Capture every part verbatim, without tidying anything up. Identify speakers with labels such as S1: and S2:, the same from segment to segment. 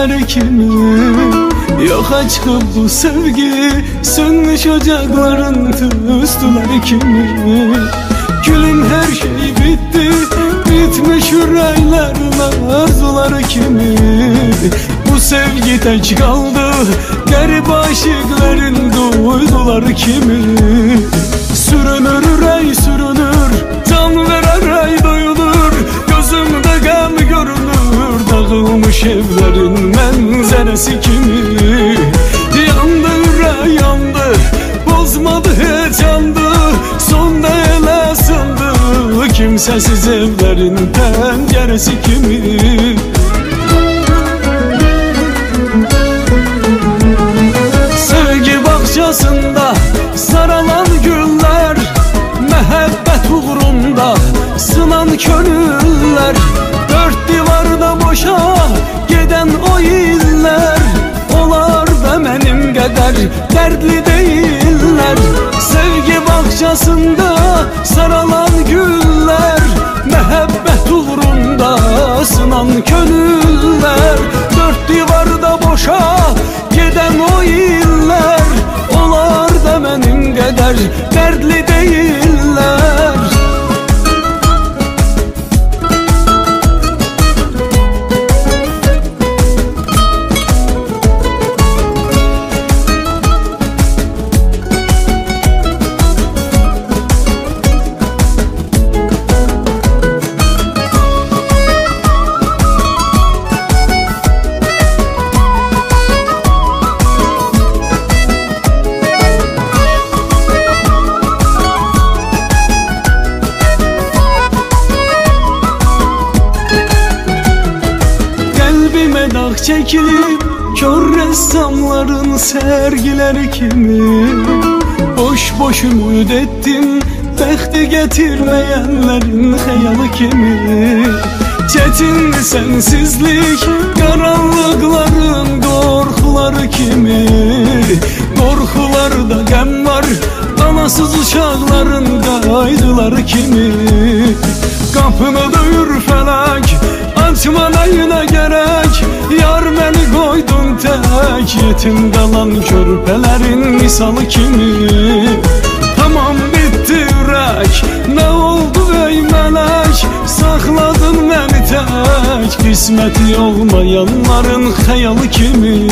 S1: sevgiler kimi? Yoxa çıxıb bu sevgi, sönmüş ocaqların tüstüləri kimi. Gülüm her şey bitti, bitmiş yüreklerin arzuları kimi. Bu sevgi tek kaldı, garip aşıkların duyduları kimi. Sürünür ürey sürünür, can verer ey doyulur. Gözümde gam görünür, dağılmış evlerin mənzərəsi kimi. Yandı ürey yandı, bozmadı hiç yandı. Sonda elə sındı, kimsəsiz evlerin pəncərəsi kimi. Sevgi bağçasında saralan güller, məhəbbət uğrunda sınan könüller. Dört divarda boşa geden o iller, onlar da mənim qədər dərdli değiller. Sevgi bağçasında saralan güller, məhəbbət uğrunda sınan könüller. Dört divarda boşa geden o iller, onlar da mənim qədər dərdli değiller. Dağ çekilip kör ressamların sergileri kimi. Boş boş ümit ettim, bəxti getirmeyenlerin hayalı kimi. Çetin sensizlik, karanlıkların korkuları kimi. Korkularda gəm var, anasız uşaqların qaydıları kimi. Kapını döyür felak, açmana yine gerek. Yar beni koydun tek, yetim kalan körpelerin misalı kimi. Tamam bitti yürek, ne oldu ey melek? Sakladın beni tek, kısmeti olmayanların hayalı kimi.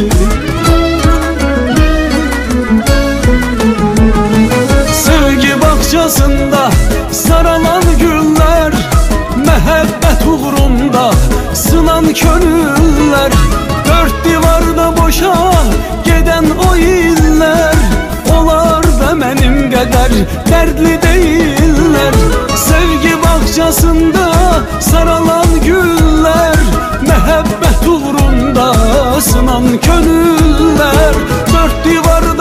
S1: Sevgi bağçasında saralan güller, məhəbbət uğrunda sınan könüller. Dört divarda boşa geden o iller, onlar da mənim qədər dərdli değiller. Sevgi bağçasında saralan güller, məhəbbət uğrunda sınan könüller. Dört divarda